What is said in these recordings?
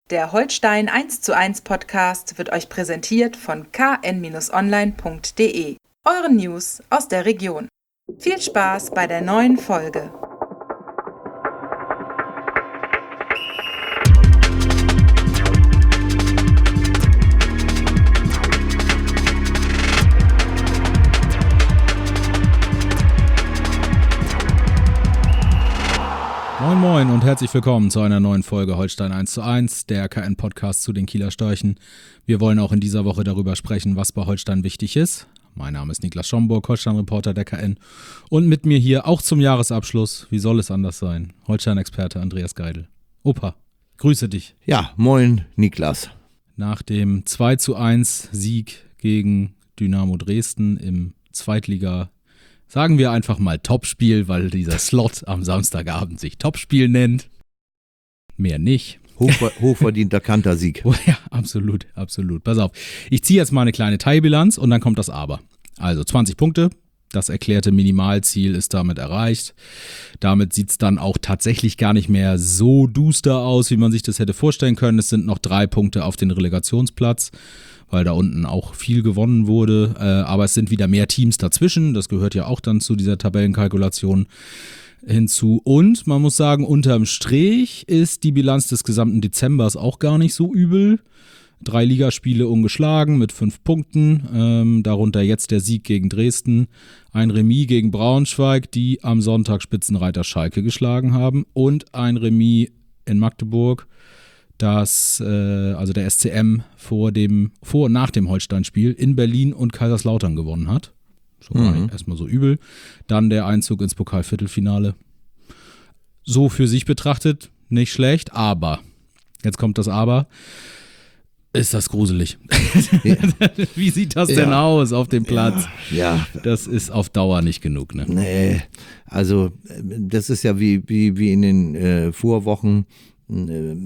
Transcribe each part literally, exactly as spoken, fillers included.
Der Holstein eins zu eins Podcast wird euch präsentiert von k n online punkt d e, euren News aus der Region. Viel Spaß bei der neuen Folge. Moin Moin und herzlich willkommen zu einer neuen Folge Holstein eins zu eins, der K N-Podcast zu den Kieler Störchen. Wir wollen auch in dieser Woche darüber sprechen, was bei Holstein wichtig ist. Mein Name ist Niklas Schomburg, Holstein-Reporter der K N. Und mit mir hier auch zum Jahresabschluss, wie soll es anders sein, Holstein-Experte Andreas Geidel. Opa, grüße dich. Ja, moin Niklas. Nach dem zwei zu eins Sieg gegen Dynamo Dresden im Zweitliga, sagen wir einfach mal Topspiel, weil dieser Slot am Samstagabend sich Topspiel nennt. Mehr nicht. Hochver- hochverdienter Kantersieg. Oh ja, absolut, absolut. Pass auf, ich ziehe jetzt mal eine kleine Teilbilanz und dann kommt das Aber. Also zwanzig Punkte, das erklärte Minimalziel ist damit erreicht. Damit sieht es dann auch tatsächlich gar nicht mehr so duster aus, wie man sich das hätte vorstellen können. Es sind noch drei Punkte auf den Relegationsplatz, weil da unten auch viel gewonnen wurde. Äh, aber es sind wieder mehr Teams dazwischen. Das gehört ja auch dann zu dieser Tabellenkalkulation hinzu. Und man muss sagen, unterm Strich ist die Bilanz des gesamten Dezembers auch gar nicht so übel. Drei Ligaspiele ungeschlagen mit fünf Punkten. Ähm, darunter jetzt der Sieg gegen Dresden. Ein Remis gegen Braunschweig, die am Sonntag Spitzenreiter Schalke geschlagen haben. Und ein Remis in Magdeburg, dass äh, also der S C M vor dem vor und nach dem Holstein-Spiel in Berlin und Kaiserslautern gewonnen hat. Schon gar nicht erstmal so übel. Dann der Einzug ins Pokalviertelfinale. So für sich betrachtet nicht schlecht, aber, jetzt kommt das Aber, ist das gruselig. Ja. Wie sieht das ja. denn aus auf dem Platz? Ja, ja. Das ist auf Dauer nicht genug, ne? Nee, also das ist ja wie, wie, wie in den äh, Vorwochen. Äh,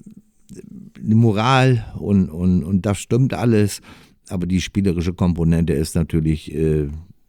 die Moral und, und, und das stimmt alles, aber die spielerische Komponente ist natürlich äh,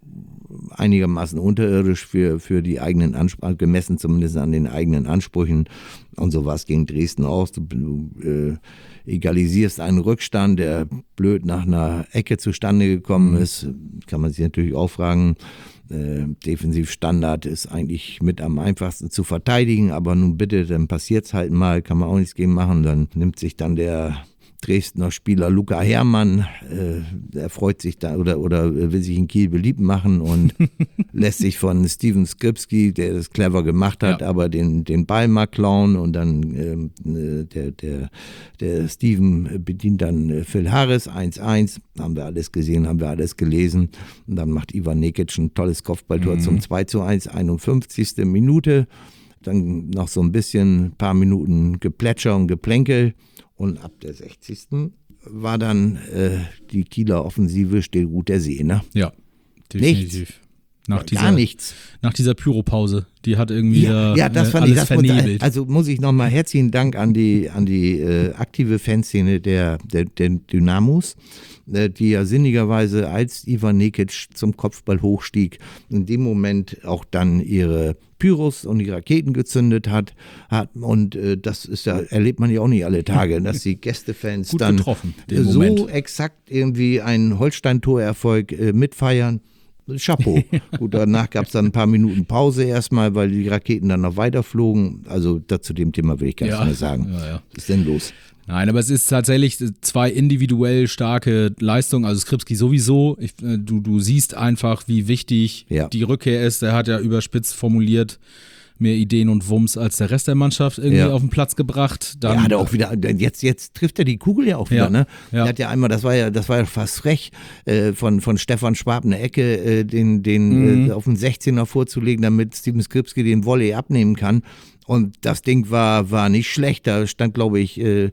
einigermaßen unterirdisch für, für die eigenen Ansprüche, gemessen zumindest an den eigenen Ansprüchen. Und so war es gegen Dresden aus. Du, du äh, egalisierst einen Rückstand, der blöd nach einer Ecke zustande gekommen ist. Kann man sich natürlich auch fragen. Äh, Defensivstandard ist eigentlich mit am einfachsten zu verteidigen, aber nun bitte, dann passiert's halt mal, kann man auch nichts gegen machen. Dann nimmt sich dann der Dresdner Spieler Luca Herrmann, äh, er freut sich da oder, oder will sich in Kiel beliebt machen und lässt sich von Steven Skripski, der das clever gemacht hat, ja. aber den, den Ball mal klauen und dann äh, der, der, der Steven bedient dann Phil Harris eins eins, haben wir alles gesehen, haben wir alles gelesen und dann macht Ivan Nekic ein tolles Kopfballtor mhm. zum zwei zu eins, einundfünfzigste Minute, dann noch so ein bisschen, ein paar Minuten Geplätscher und Geplänkel. Und ab der sechzigsten war dann äh, die Kieler Offensive still gut der See, ne? Ja, definitiv. Nichts. Nach dieser, Gar nichts. Nach dieser Pyropause, die hat irgendwie ja, da, ja, das äh, fand alles ich, das vernebelt. Wurde, also muss ich nochmal herzlichen Dank an die, an die äh, aktive Fanszene der, der, der Dynamos, äh, die ja sinnigerweise, als Ivan Nekic zum Kopfball hochstieg, in dem Moment auch dann ihre Pyros und die Raketen gezündet hat, hat und äh, das ist ja, erlebt man ja auch nicht alle Tage, dass die Gästefans Gut dann getroffen, so Moment. exakt irgendwie einen Holstein-Torerfolg äh, mitfeiern. Chapeau. Gut, danach gab es dann ein paar Minuten Pause erstmal, weil die Raketen dann noch weiterflogen. Also da, zu dem Thema will ich gar ja, nichts mehr sagen. Ja, ja. Was ist denn los? Nein, aber es ist tatsächlich zwei individuell starke Leistungen, also Skripski sowieso. Ich, du, du siehst einfach, wie wichtig ja. die Rückkehr ist. Er hat ja überspitzt formuliert, mehr Ideen und Wumms als der Rest der Mannschaft irgendwie ja. auf den Platz gebracht. Dann, ja, hat er auch wieder, jetzt, jetzt trifft er die Kugel ja auch wieder, ja. ne? Ja. Er hat ja einmal, das war ja, das war ja fast frech, äh, von, von Stefan Schwab eine Ecke, äh, den, den mhm. äh, auf den sechzehner vorzulegen, damit Steven Skripski den Volley abnehmen kann. Und das Ding war, war nicht schlecht. Da stand, glaube ich, äh,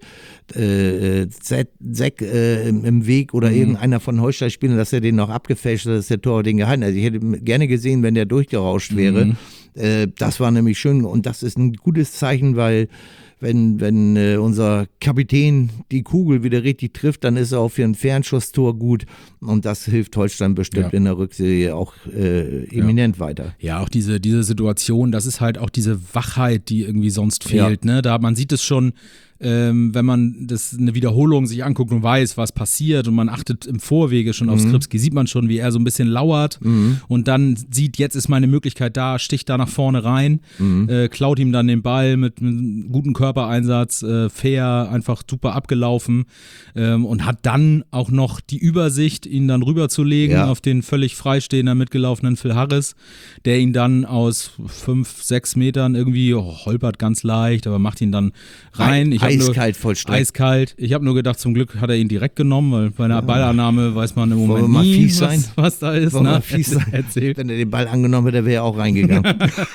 äh, Zeck äh, im, im Weg oder mhm. irgendeiner von Holstein-Spielern, dass er den noch abgefälscht hat, dass der Torwart den gehalten hat. Also ich hätte gerne gesehen, wenn der durchgerauscht wäre. Mhm. Äh, das war nämlich schön und das ist ein gutes Zeichen, weil wenn, wenn äh, unser Kapitän die Kugel wieder richtig trifft, dann ist er auch für ein Fernschusstor gut und das hilft Holstein bestimmt ja. in der Rückserie auch äh, eminent ja. weiter. Ja, auch diese, diese Situation, das ist halt auch diese Wachheit, die irgendwie sonst fehlt. Ja. Ne? Da, man sieht es schon ähm, wenn man das eine Wiederholung sich anguckt und weiß, was passiert und man achtet im Vorwege schon auf Mhm. Skripski, sieht man schon, wie er so ein bisschen lauert Mhm. und dann sieht, jetzt ist meine Möglichkeit da, sticht da nach vorne rein, Mhm. äh, klaut ihm dann den Ball mit einem guten Körpereinsatz, äh, fair, einfach super abgelaufen ähm, und hat dann auch noch die Übersicht, ihn dann rüberzulegen Ja. auf den völlig freistehenden, mitgelaufenen Phil Harris, der ihn dann aus fünf, sechs Metern irgendwie oh, holpert ganz leicht, aber macht ihn dann rein. Ich hab nur, Eiskalt vollstreckt. eiskalt. Ich habe nur gedacht, zum Glück hat er ihn direkt genommen, weil bei einer Ballannahme weiß man im Wollen Moment wir mal nie, fies was, sein? was da ist. Wollen wir Ne? mal fies sein? Erzähl. Wenn er den Ball angenommen hätte, wäre er auch reingegangen.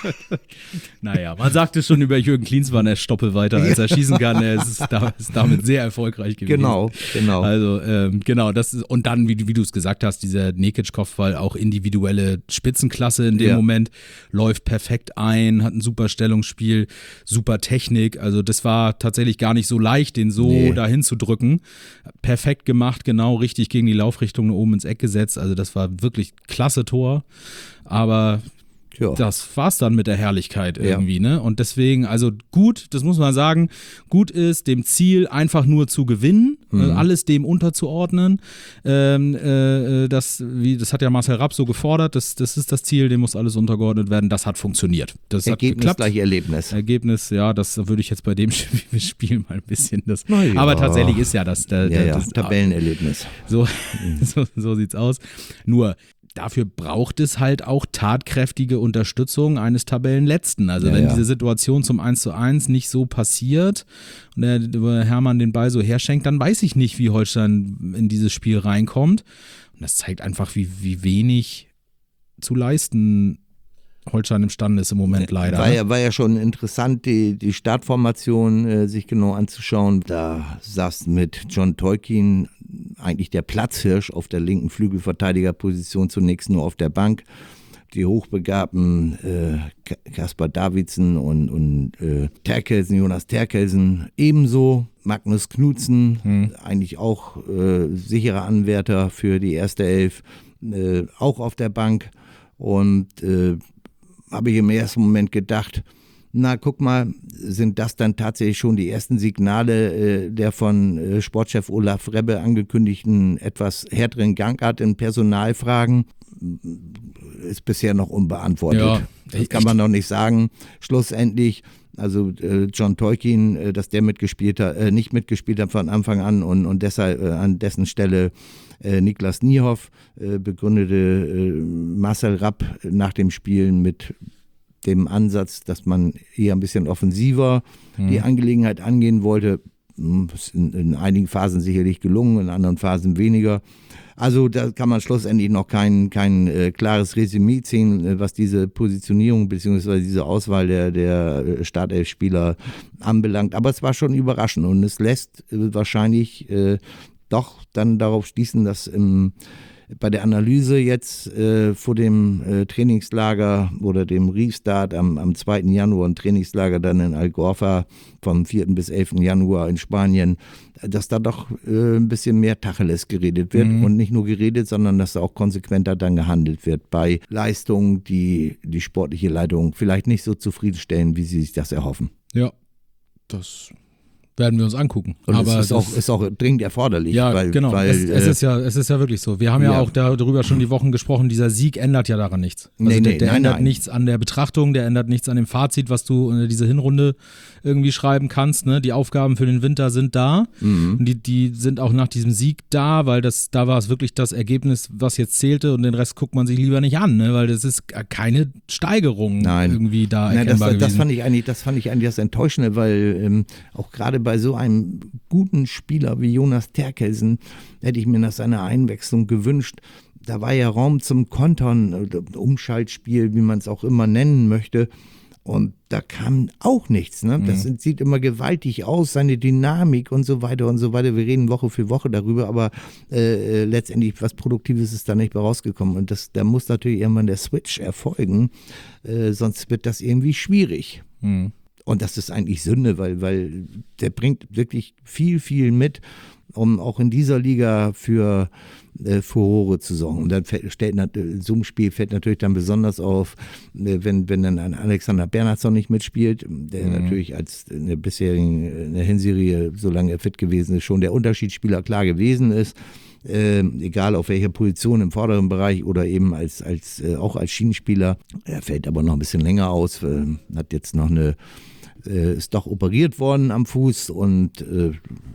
Naja, man sagte schon über Jürgen Klinsmann, er stoppe weiter, als er schießen kann. Er ist, da, ist damit sehr erfolgreich gewesen. Genau, genau. Also, ähm, genau, das ist, und dann, wie, wie du es gesagt hast, dieser Nekic-Kopfball, auch individuelle Spitzenklasse in dem Ja. Moment, läuft perfekt ein, hat ein super Stellungsspiel, super Technik. Also, das war tatsächlich gar nicht so leicht, den so Nee. dahin zu drücken. Perfekt gemacht, genau richtig gegen die Laufrichtung oben ins Eck gesetzt. Also, das war wirklich klasse Tor. Aber Ja. das war's dann mit der Herrlichkeit Ja. irgendwie, ne? Und deswegen, also gut, das muss man sagen, gut ist, dem Ziel einfach nur zu gewinnen, Mhm. äh, alles dem unterzuordnen. Ähm, äh, das, wie, das hat ja Marcel Rapp so gefordert, das, das ist das Ziel, dem muss alles untergeordnet werden. Das hat funktioniert. Das hat Ergebnis geklappt. gleich Erlebnis. Ergebnis, ja, das würde ich jetzt bei dem Spiel mal ein bisschen das. Na ja. Aber tatsächlich ist ja das, der, Ja, der, ja, das Tabellenerlebnis. so, so, so sieht's aus. Nur dafür braucht es halt auch tatkräftige Unterstützung eines Tabellenletzten. Also Ja, wenn ja. diese Situation zum eins zu eins nicht so passiert und der, der Hermann den Ball so herschenkt, dann weiß ich nicht, wie Holstein in dieses Spiel reinkommt. Und das zeigt einfach, wie, wie wenig zu leisten Holstein imstande ist im Moment leider. War ne? ja, war ja schon interessant, die, die Startformation äh, sich genau anzuschauen. Da saß mit John Tolkien eigentlich der Platzhirsch auf der linken Flügelverteidigerposition, zunächst nur auf der Bank. Die hochbegabten äh, Kaspar Davidsen und, und äh, Terkelsen, Jonas Terkelsen ebenso. Magnus Knudsen, Hm. eigentlich auch äh, sicherer Anwärter für die erste Elf, äh, auch auf der Bank. Und äh, habe ich im ersten Moment gedacht, na guck mal, sind das dann tatsächlich schon die ersten Signale äh, der von äh, Sportchef Olaf Rebbe angekündigten etwas härteren Gangart in Personalfragen? Ist bisher noch unbeantwortet. Ja, das kann man noch nicht sagen. Schlussendlich, also äh, John Tolkien, äh, dass der mitgespielt hat, äh, nicht mitgespielt hat von Anfang an und, und deshalb äh, an dessen Stelle äh, Niklas Niehoff äh, begründete äh, Marcel Rapp nach dem Spielen mit dem Ansatz, dass man eher ein bisschen offensiver Mhm. die Angelegenheit angehen wollte. Hm, ist in, in einigen Phasen sicherlich gelungen, in anderen Phasen weniger. Also da kann man schlussendlich noch kein, kein äh, klares Resümee ziehen, äh, was diese Positionierung bzw. diese Auswahl der, der äh, Startelf-Spieler anbelangt. Aber es war schon überraschend und es lässt äh, wahrscheinlich äh, doch dann darauf schließen, dass im bei der Analyse jetzt äh, vor dem äh, Trainingslager oder dem Restart am, am zweiten Januar, ein Trainingslager dann in Algorfa vom vierten bis elften Januar in Spanien, dass da doch äh, ein bisschen mehr Tacheles geredet wird Mhm. und nicht nur geredet, sondern dass da auch konsequenter dann gehandelt wird bei Leistungen, die die sportliche Leitung vielleicht nicht so zufriedenstellen, wie sie sich das erhoffen. Ja, das werden wir uns angucken. Und Aber es ist auch, das- ist auch dringend erforderlich. Ja, weil, genau. Weil, es, es, äh, ist ja, es ist ja wirklich so. Wir haben ja, ja. auch darüber schon die Wochen gesprochen, dieser Sieg ändert ja daran nichts. Also Nee, der, nee, der nein, ändert nein. nichts an der Betrachtung, der ändert nichts an dem Fazit, was du in diese Hinrunde irgendwie schreiben kannst. Ne? Die Aufgaben für den Winter sind da. Mhm. Und die, die sind auch nach diesem Sieg da, weil das, da war es wirklich das Ergebnis, was jetzt zählte und den Rest guckt man sich lieber nicht an, ne? Weil das ist keine Steigerung Nein. irgendwie da Nein, das, erkennbar das, gewesen. fand ich eigentlich, das fand ich eigentlich das Enttäuschende, weil ähm, auch gerade bei so einem guten Spieler wie Jonas Terkelsen hätte ich mir nach seiner Einwechslung gewünscht. Da war ja Raum zum Kontern, oder Umschaltspiel, wie man es auch immer nennen möchte. Und da kam auch nichts. Ne? Das Mhm. sieht immer gewaltig aus, seine Dynamik und so weiter und so weiter. Wir reden Woche für Woche darüber, aber äh, letztendlich was Produktives ist da nicht mehr rausgekommen. Und das, da muss natürlich irgendwann der Switch erfolgen, äh, sonst wird das irgendwie schwierig. Mhm. Und das ist eigentlich Sünde, weil, weil der bringt wirklich viel, viel mit. um auch in dieser Liga für äh, Furore zu sorgen. Und dann fällt, stellt, so ein Spiel fällt natürlich dann besonders auf, äh, wenn, wenn dann ein Alexander Bernhardsson nicht mitspielt, der mhm. natürlich als in der bisherigen in der Hinserie, solange er fit gewesen ist, schon der Unterschiedsspieler klar gewesen ist. Äh, egal auf welcher Position im vorderen Bereich oder eben als, als äh, auch als Schienenspieler. Er fällt aber noch ein bisschen länger aus, äh, hat jetzt noch eine, äh, ist doch operiert worden am Fuß und äh,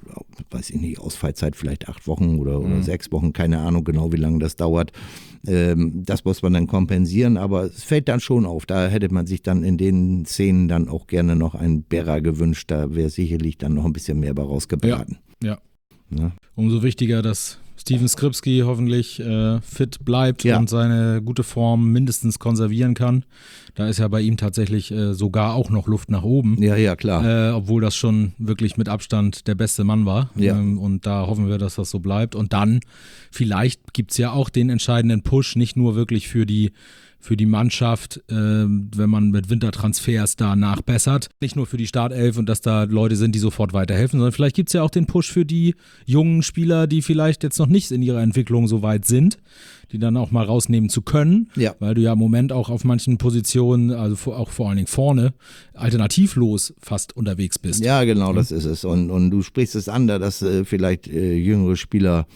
weiß ich nicht, Ausfallzeit vielleicht acht Wochen oder, oder mhm. sechs Wochen, keine Ahnung genau, wie lange das dauert. Ähm, das muss man dann kompensieren, aber es fällt dann schon auf. Da hätte man sich dann in den Szenen dann auch gerne noch einen Berra gewünscht, da wäre sicherlich dann noch ein bisschen mehr bei rausgebraten. Ja, ja. ja. Umso wichtiger, dass Steven Skripski hoffentlich äh, fit bleibt ja. und seine gute Form mindestens konservieren kann. Da ist ja bei ihm tatsächlich äh, sogar auch noch Luft nach oben. Ja, ja, klar. Äh, obwohl das schon wirklich mit Abstand der beste Mann war. Ja. Ähm, und da hoffen wir, dass das so bleibt. Und dann vielleicht gibt es ja auch den entscheidenden Push, nicht nur wirklich für die für die Mannschaft, äh, wenn man mit Wintertransfers da nachbessert. Nicht nur für die Startelf und dass da Leute sind, die sofort weiterhelfen, sondern vielleicht gibt es ja auch den Push für die jungen Spieler, die vielleicht jetzt noch nicht in ihrer Entwicklung so weit sind, die dann auch mal rausnehmen zu können, ja. weil du ja im Moment auch auf manchen Positionen, also auch vor allen Dingen vorne, alternativlos fast unterwegs bist. Ja, genau, mhm. das ist es. Und, und du sprichst es an, dass äh, vielleicht äh, jüngere Spieler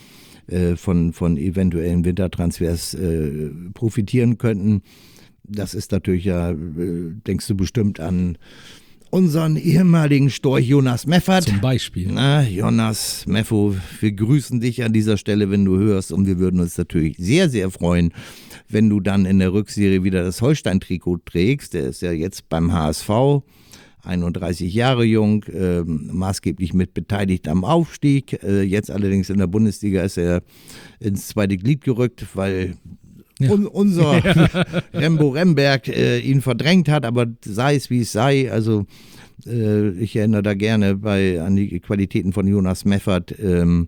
Von, von eventuellen Wintertransfers äh, profitieren könnten. Das ist natürlich ja, äh, denkst du bestimmt an unseren ehemaligen Storch Jonas Meffert. Zum Beispiel. Na, Jonas Meffo, wir grüßen dich an dieser Stelle, wenn du hörst, und wir würden uns natürlich sehr, sehr freuen, wenn du dann in der Rückserie wieder das Holstein-Trikot trägst. Der ist ja jetzt beim H S V. einunddreißig Jahre jung, äh, maßgeblich mit beteiligt am Aufstieg. Äh, jetzt allerdings in der Bundesliga ist er ins zweite Glied gerückt, weil ja. un- unser ja. Rembo Remberg äh, ihn verdrängt hat, aber sei es wie es sei, also äh, ich erinnere da gerne bei, an die Qualitäten von Jonas Meffert, ähm,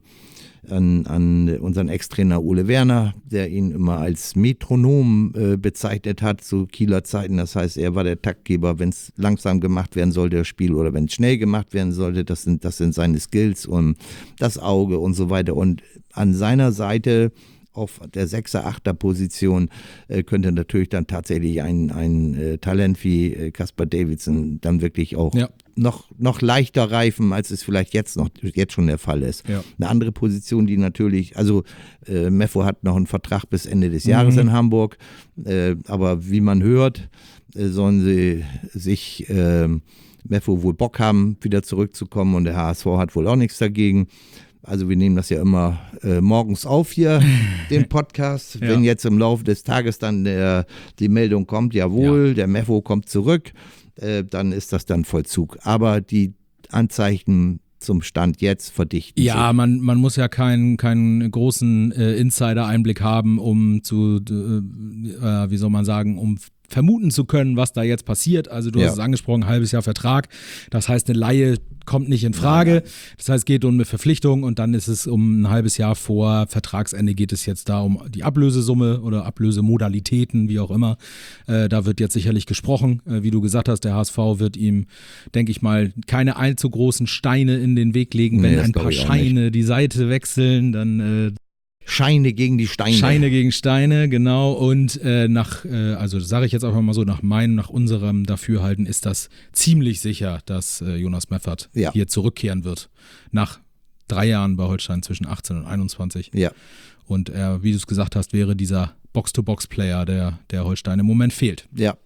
An, an unseren Ex-Trainer Ole Werner, der ihn immer als Metronom äh, bezeichnet hat zu Kieler Zeiten. Das heißt, er war der Taktgeber, wenn es langsam gemacht werden sollte, das Spiel, oder wenn es schnell gemacht werden sollte. Das sind, das sind seine Skills und das Auge und so weiter. Und an seiner Seite auf der Sechser-, Achter-Position äh, könnte natürlich dann tatsächlich ein, ein äh, Talent wie äh, Kasper Davidson dann wirklich auch ja. noch, noch leichter reifen, als es vielleicht jetzt noch jetzt schon der Fall ist. Ja. Eine andere Position, die natürlich, also äh, Meffo hat noch einen Vertrag bis Ende des Jahres mhm. in Hamburg, äh, aber wie man hört, äh, sollen sie sich äh, Meffo wohl Bock haben, wieder zurückzukommen, und der H S V hat wohl auch nichts dagegen. Also wir nehmen das ja immer äh, morgens auf hier, den Podcast. ja. Wenn jetzt im Laufe des Tages dann der, die Meldung kommt, jawohl, ja. der Meffo kommt zurück, äh, dann ist das dann Vollzug. Aber die Anzeichen zum Stand jetzt verdichten Ja, sich. man, man muss ja keinen, keinen großen äh, Insider-Einblick haben, um zu, äh, wie soll man sagen, um vermuten zu können, was da jetzt passiert. Also du ja. hast es angesprochen, ein halbes Jahr Vertrag. Das heißt, eine Leihe kommt nicht in Frage. Nein, nein. Das heißt, es geht um eine Verpflichtung, und dann ist es um ein halbes Jahr vor Vertragsende geht es jetzt da um die Ablösesumme oder Ablösemodalitäten, wie auch immer. Äh, da wird jetzt sicherlich gesprochen. Äh, wie du gesagt hast, der H S V wird ihm, denke ich mal, keine allzu großen Steine in den Weg legen. Wenn nee, ein paar Scheine die Seite wechseln, dann äh, Scheine gegen die Steine. Scheine gegen Steine, genau. Und äh, nach, äh, also sage ich jetzt einfach mal so, nach meinem, nach unserem Dafürhalten ist das ziemlich sicher, dass äh, Jonas Meffert ja. hier zurückkehren wird. Nach drei Jahren bei Holstein zwischen achtzehn und einundzwanzig. Ja. Und er, wie du es gesagt hast, wäre dieser Box-to-Box-Player, der, der Holstein im Moment fehlt. Ja.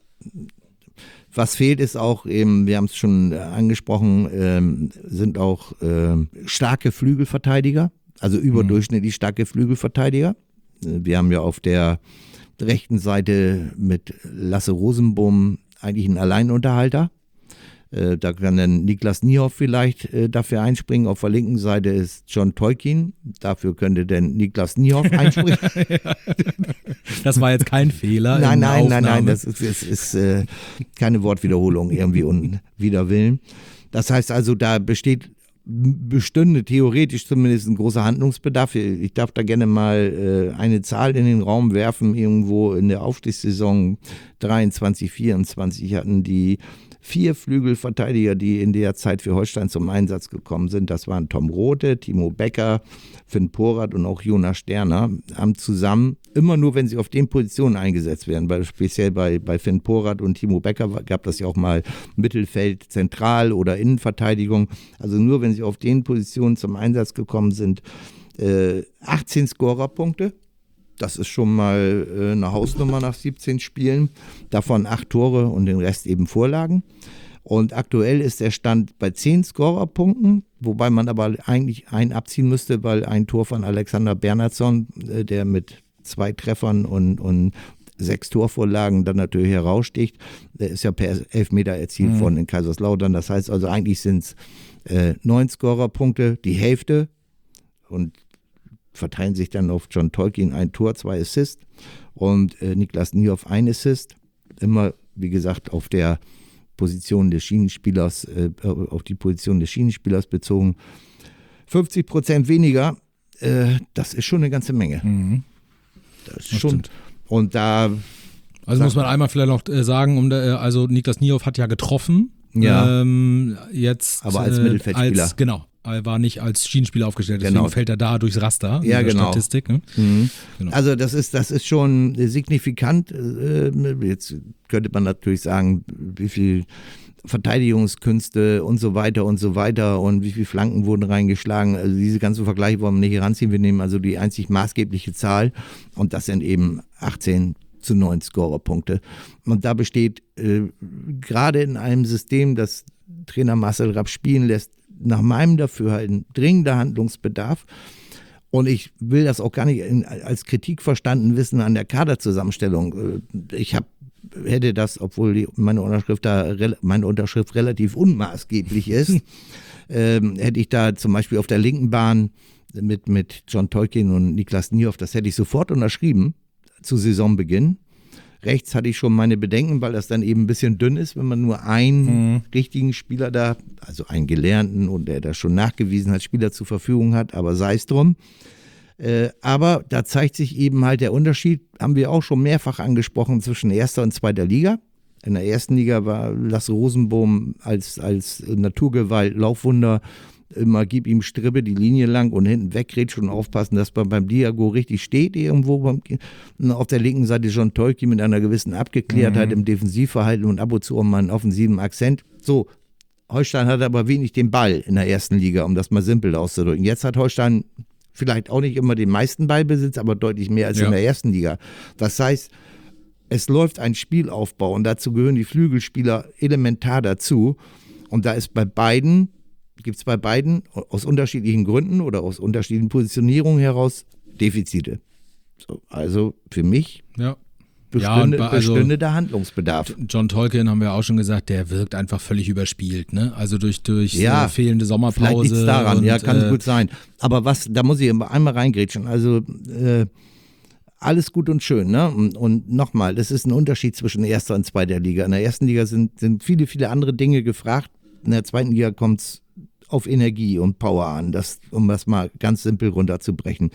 Was fehlt ist auch eben, wir haben es schon angesprochen, ähm, sind auch ähm, starke Flügelverteidiger. Also überdurchschnittlich starke Flügelverteidiger. Wir haben ja auf der rechten Seite mit Lasse Rosenbohm eigentlich einen Alleinunterhalter. Da kann dann Niklas Niehoff vielleicht dafür einspringen. Auf der linken Seite ist John Tolkien. Dafür könnte dann Niklas Niehoff einspringen. Das war jetzt kein Fehler. Nein, nein, nein, nein, das ist, das ist äh, keine Wortwiederholung irgendwie und wider Willen. Das heißt also, da besteht bestünde theoretisch zumindest ein großer Handlungsbedarf. Ich darf da gerne mal äh, eine Zahl in den Raum werfen. Irgendwo in der Aufstiegssaison dreiundzwanzig, vierundzwanzig hatten die vier Flügelverteidiger, die in der Zeit für Holstein zum Einsatz gekommen sind. Das waren Tom Rothe, Timo Becker, Finn Porath und auch Jonas Sterner, haben zusammen, immer nur wenn sie auf den Positionen eingesetzt werden, weil speziell bei, bei Finn Porath und Timo Becker gab das ja auch mal Mittelfeld, Zentral- oder Innenverteidigung. Also nur wenn sie auf den Positionen zum Einsatz gekommen sind, äh, achtzehn Scorerpunkte. Das ist schon mal äh, eine Hausnummer nach siebzehn Spielen. Davon acht Tore und den Rest eben Vorlagen. Und aktuell ist der Stand bei zehn Scorerpunkten, wobei man aber eigentlich einen abziehen müsste, weil ein Tor von Alexander Bernhardsson, äh, der mit zwei Treffern und, und sechs Torvorlagen dann natürlich heraussticht, der ist ja per Elfmeter erzielt mhm. worden in Kaiserslautern. Das heißt also, eigentlich sind es äh, neun Scorerpunkte, die Hälfte, und verteilen sich dann auf John Tolkien ein Tor, zwei Assists und äh, Niklas Niehoff ein Assist. Immer, wie gesagt, auf der Position des Schienenspielers, äh, auf die Position des Schienenspielers bezogen. fünfzig Prozent weniger, äh, das ist schon eine ganze Menge. Mhm. Das ist das schon. Stimmt. Und da. Also muss man einmal vielleicht noch äh, sagen, um, äh, also Niklas Niehoff hat ja getroffen. Ja. Ähm, jetzt. Aber als äh, Mittelfeldspieler. Als, genau. Er war nicht als Schienenspieler aufgestellt, deswegen genau. fällt er da durchs Raster ja, in der genau. Statistik. Ne? Mhm. Genau. Also das ist, das ist schon signifikant. Jetzt könnte man natürlich sagen, wie viel Verteidigungskünste und so weiter und so weiter und wie viele Flanken wurden reingeschlagen. Also diese ganzen Vergleiche wollen wir nicht heranziehen. Wir nehmen also die einzig maßgebliche Zahl und das sind eben achtzehn zu neun Scorerpunkte. Und da besteht äh, gerade in einem System, das Trainer Marcel Rapp spielen lässt, nach meinem Dafürhalten dringender Handlungsbedarf. Und ich will das auch gar nicht in, als Kritik verstanden wissen an der Kaderzusammenstellung. Ich hab, hätte das, obwohl die, meine Unterschrift da meine Unterschrift relativ unmaßgeblich ist, ähm, hätte ich da zum Beispiel auf der linken Bahn mit, mit John Tolkien und Niklas Niehoff, das hätte ich sofort unterschrieben zu Saisonbeginn. Rechts hatte ich schon meine Bedenken, weil das dann eben ein bisschen dünn ist, wenn man nur einen mhm. richtigen Spieler da, also einen Gelernten und der das schon nachgewiesen hat, Spieler zur Verfügung hat, aber sei es drum. Äh, aber da zeigt sich eben halt der Unterschied, haben wir auch schon mehrfach angesprochen, zwischen erster und zweiter Liga. In der ersten Liga war Lasse Rosenbohm als, als Naturgewalt, Laufwunder, immer gib ihm Strippe die Linie lang und hinten wegrätschen und aufpassen, dass man beim Diago richtig steht irgendwo. Beim, auf der linken Seite John Tolkien mit einer gewissen Abgeklärtheit mhm. im Defensivverhalten und ab und zu auch mal einen offensiven Akzent. So, Holstein hat aber wenig den Ball in der ersten Liga, um das mal simpel auszudrücken. Jetzt hat Holstein vielleicht auch nicht immer den meisten Ballbesitz, aber deutlich mehr als ja. in der ersten Liga. Das heißt, es läuft ein Spielaufbau und dazu gehören die Flügelspieler elementar dazu. Und da ist bei beiden gibt es bei beiden aus unterschiedlichen Gründen oder aus unterschiedlichen Positionierungen heraus Defizite. So, also für mich ja. bestünde, ja, also bestünde der Handlungsbedarf. John Tolkien, haben wir auch schon gesagt, der wirkt einfach völlig überspielt. Ne? Also durch, durch ja, äh, fehlende Sommerpause. Vielleicht liegt es daran, und, ja, kann äh, gut sein. Aber was, da muss ich einmal reingrätschen. Also äh, alles gut und schön. Ne? Und, und nochmal, das ist ein Unterschied zwischen erster und zweiter Liga. In der ersten Liga sind, sind viele, viele andere Dinge gefragt. In der zweiten Liga kommt es auf Energie und Power an, das, um das mal ganz simpel runterzubrechen.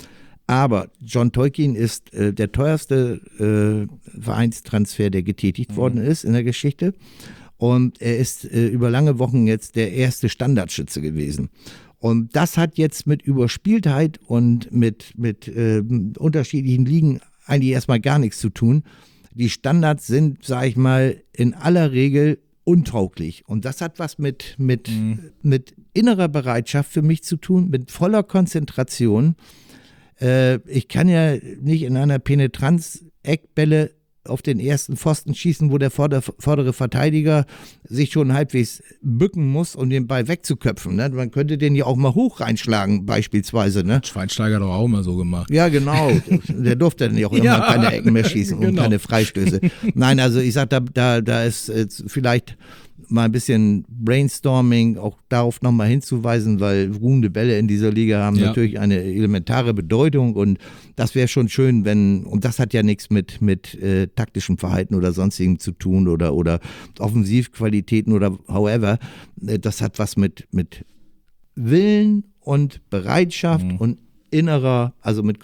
Aber John Tolkien ist äh, der teuerste äh, Vereinstransfer, der getätigt mhm. worden ist in der Geschichte. Und er ist äh, über lange Wochen jetzt der erste Standardschütze gewesen. Und das hat jetzt mit Überspieltheit und mit, mit äh, unterschiedlichen Ligen eigentlich erstmal gar nichts zu tun. Die Standards sind, sag ich mal, in aller Regel untauglich. Und das hat was mit, mit, mhm. mit innerer Bereitschaft für mich zu tun, mit voller Konzentration. Äh, ich kann ja nicht in einer Penetranz Eckbälle auf den ersten Pfosten schießen, wo der vorder, vordere Verteidiger sich schon halbwegs bücken muss, um den Ball wegzuköpfen. Ne? Man könnte den ja auch mal hoch reinschlagen, beispielsweise. Ne? Schweinsteiger hat doch auch immer so gemacht. Ja, genau. Der durfte dann ja auch immer ja, keine Ecken mehr schießen genau. und keine Freistöße. Nein, also ich sag, da, da, da ist jetzt vielleicht mal ein bisschen Brainstorming, auch darauf nochmal hinzuweisen, weil ruhende Bälle in dieser Liga haben ja. natürlich eine elementare Bedeutung und das wäre schon schön, wenn, und das hat ja nichts mit, mit äh, taktischem Verhalten oder sonstigem zu tun oder, oder Offensivqualitäten oder however, äh, das hat was mit, mit Willen und Bereitschaft mhm. und innerer, also mit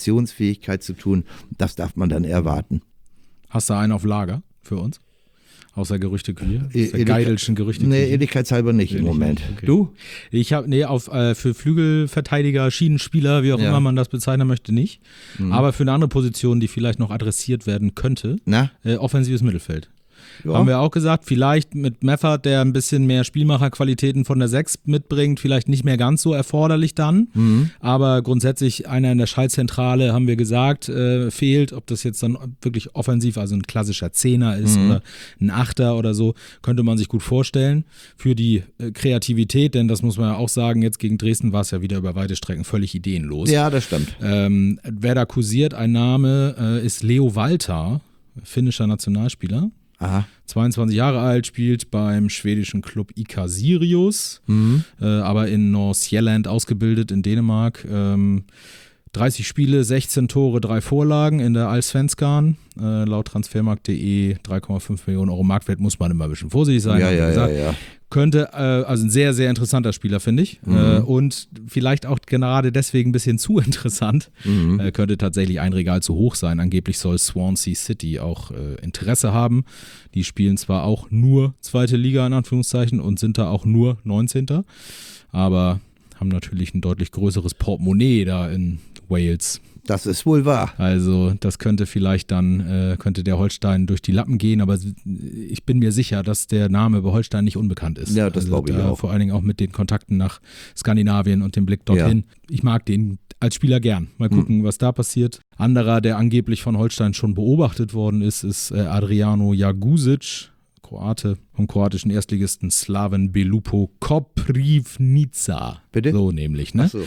Konzentrationsfähigkeit zu tun. Das darf man dann erwarten. Hast du einen auf Lager für uns? Außer Gerüchtekühe? E- Aus der Geidelschen Gerüchteküche? Nee, ehrlichkeitshalber nicht im Moment. Okay. Du? Ich habe, nee, auf, äh, für Flügelverteidiger, Schienenspieler, wie auch Ja. immer man das bezeichnen möchte, nicht. Mhm. Aber für eine andere Position, die vielleicht noch adressiert werden könnte, Na? äh, offensives Mittelfeld. Ja. Haben wir auch gesagt, vielleicht mit Meffert, der ein bisschen mehr Spielmacherqualitäten von der sechs mitbringt, vielleicht nicht mehr ganz so erforderlich dann. Mhm. Aber grundsätzlich einer in der Schaltzentrale, haben wir gesagt, äh, fehlt. Ob das jetzt dann wirklich offensiv, also ein klassischer Zehner ist Mhm. oder ein Achter oder so, könnte man sich gut vorstellen. Für die äh, Kreativität, denn das muss man ja auch sagen, jetzt gegen Dresden war es ja wieder über weite Strecken völlig ideenlos. Ja, das stimmt. Ähm, wer da kursiert, ein Name äh, ist Leo Walter, finnischer Nationalspieler. Aha. zweiundzwanzig Jahre alt, spielt beim schwedischen Club I K Sirius, Mhm. äh, aber in Nordsjælland ausgebildet in Dänemark. Ähm, dreißig Spiele, sechzehn Tore, drei Vorlagen in der Allsvenskan. Äh, laut transfermarkt punkt de drei Komma fünf Millionen Euro Marktwert, muss man immer ein bisschen vorsichtig sein. Ja, haben wir ja, ja, gesagt. ja. Könnte, äh, also ein sehr, sehr interessanter Spieler, finde ich. Mhm. Äh, und vielleicht auch gerade deswegen ein bisschen zu interessant. Mhm. Äh, könnte tatsächlich ein Regal zu hoch sein. Angeblich soll Swansea City auch äh, Interesse haben. Die spielen zwar auch nur zweite Liga in Anführungszeichen und sind da auch nur neunzehnter. Aber haben natürlich ein deutlich größeres Portemonnaie da in Wales. Das ist wohl wahr. Also das könnte vielleicht dann, äh, könnte der Holstein durch die Lappen gehen, aber ich bin mir sicher, dass der Name bei Holstein nicht unbekannt ist. Ja, das also glaube ich da auch. Vor allen Dingen auch mit den Kontakten nach Skandinavien und dem Blick dorthin. Ich mag den als Spieler gern. Mal gucken, was da passiert. Anderer, der angeblich von Holstein schon beobachtet worden ist, ist äh, Adriano Jagusic, Kroate, vom kroatischen Erstligisten Slaven Belupo Koprivnica. Bitte? So nämlich, ne? Ach so.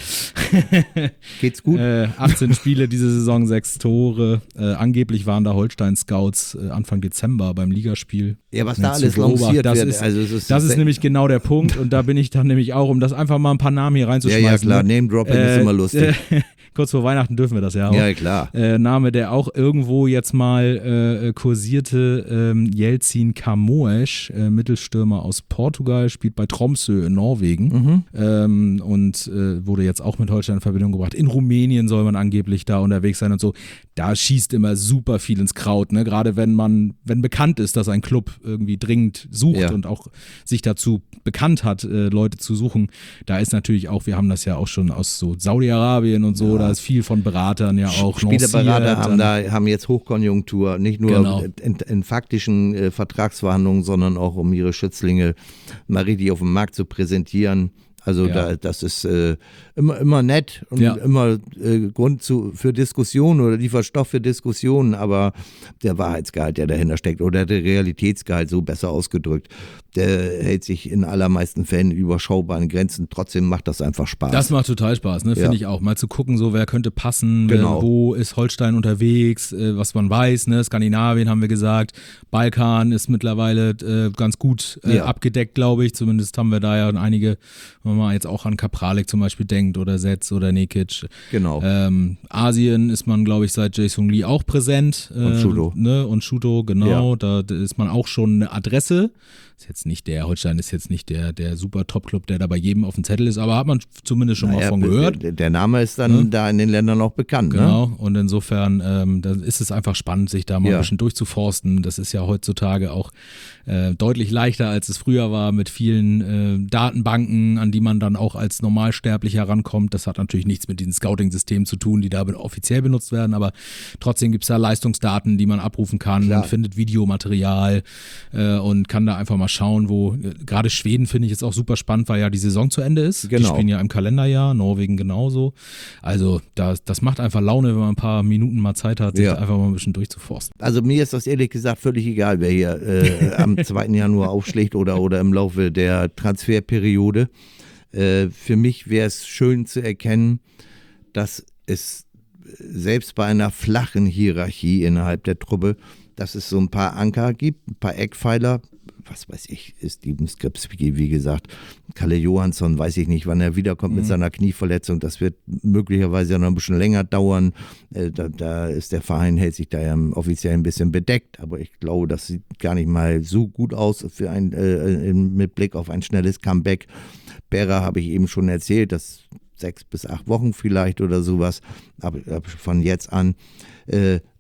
Geht's gut? Äh, achtzehn Spiele diese Saison, sechs Tore. Äh, angeblich waren da Holstein-Scouts äh, Anfang Dezember beim Ligaspiel. Ja, was äh, da zu alles beobachten. lanciert das wird. Ist, also es ist das ist nämlich genau der Punkt und da bin ich dann nämlich auch, um das einfach mal ein paar Namen hier ja, reinzuschmeißen. ja, klar. ne? Name-Dropping Äh, ist immer lustig. Äh, kurz vor Weihnachten dürfen wir das ja auch. Ja, klar. Äh, Name, der auch irgendwo jetzt mal äh, kursierte, ähm, Jelcin Camoes, äh, Mittelstürmer aus Portugal, spielt bei Tromsø in Norwegen Mhm. ähm, und äh, wurde jetzt auch mit Holstein in Verbindung gebracht. In Rumänien soll man angeblich da unterwegs sein und so. Da schießt immer super viel ins Kraut, ne? Gerade wenn man, wenn bekannt ist, dass ein Club irgendwie dringend sucht Ja. und auch sich dazu bekannt hat, äh, Leute zu suchen. Da ist natürlich auch, wir haben das ja auch schon aus so Saudi-Arabien und so, Ja. da ist viel von Beratern ja auch. Spielerberater lanciert, haben dann- da haben jetzt Hochkonjunktur, nicht nur Genau. in, in faktischen äh, Vertragsverhandlungen, sondern auch um ihre Schützlinge mal richtig auf dem Markt zu präsentieren. Also Ja. da, das ist äh, immer, immer nett und Ja. immer äh, Grund zu, für Diskussionen oder liefert Stoff für Diskussionen, aber der Wahrheitsgehalt, der dahinter steckt, oder der Realitätsgehalt, so besser ausgedrückt, der hält sich in allermeisten Fällen in überschaubaren Grenzen. Trotzdem macht das einfach Spaß. Das macht total Spaß, ne? Ja. Finde ich auch. Mal zu gucken, so wer könnte passen, Genau. wer, wo ist Holstein unterwegs, äh, was man weiß, ne? Skandinavien haben wir gesagt, Balkan ist mittlerweile äh, ganz gut äh, Ja. abgedeckt, glaube ich. Zumindest haben wir da ja einige, wenn man jetzt auch an Kapralek zum Beispiel denkt oder Setz oder Nekic. Genau. Ähm, Asien ist man, glaube ich, seit Jae-Sung Lee auch präsent. Äh, Und Shudo. Ne? Und Shudo, genau. Ja. Da, da ist man auch schon eine Adresse. Ist jetzt nicht der, Holstein ist jetzt nicht der, der super Top-Club, der da bei jedem auf dem Zettel ist, aber hat man zumindest schon mal Naja, von gehört. Der, der Name ist dann Ne? da in den Ländern auch bekannt. Ne? Genau, und insofern ähm, da ist es einfach spannend, sich da mal Ja. ein bisschen durchzuforsten. Das ist ja heutzutage auch äh, deutlich leichter, als es früher war, mit vielen äh, Datenbanken, an die man dann auch als Normalsterblicher rankommt. Das hat natürlich nichts mit diesen Scouting-Systemen zu tun, die da offiziell benutzt werden, aber trotzdem gibt es da Leistungsdaten, die man abrufen kann. Klar. Man findet Videomaterial äh, und kann da einfach mal schauen, wo, äh, gerade Schweden finde ich jetzt auch super spannend, weil ja die Saison zu Ende ist. Die Genau. spielen ja im Kalenderjahr, Norwegen genauso. Also das, das macht einfach Laune, wenn man ein paar Minuten mal Zeit hat, sich Ja. einfach mal ein bisschen durchzuforsten. Also mir ist das ehrlich gesagt völlig egal, wer hier äh, am zweiten Januar aufschlägt oder, oder im Laufe der Transferperiode. Äh, für mich wäre es schön zu erkennen, dass es selbst bei einer flachen Hierarchie innerhalb der Truppe, dass es so ein paar Anker gibt, ein paar Eckpfeiler. Was weiß ich, Steven Skripski, wie gesagt, Kalle Johansson, weiß ich nicht, wann er wiederkommt mit seiner Knieverletzung. Das wird möglicherweise noch ein bisschen länger dauern. Äh, da, da ist der Verein, hält sich da ja offiziell ein bisschen bedeckt, aber ich glaube, das sieht gar nicht mal so gut aus für ein, äh, mit Blick auf ein schnelles Comeback. Berra habe ich eben schon erzählt, das sechs bis acht Wochen vielleicht oder sowas, aber, aber von jetzt an. Äh,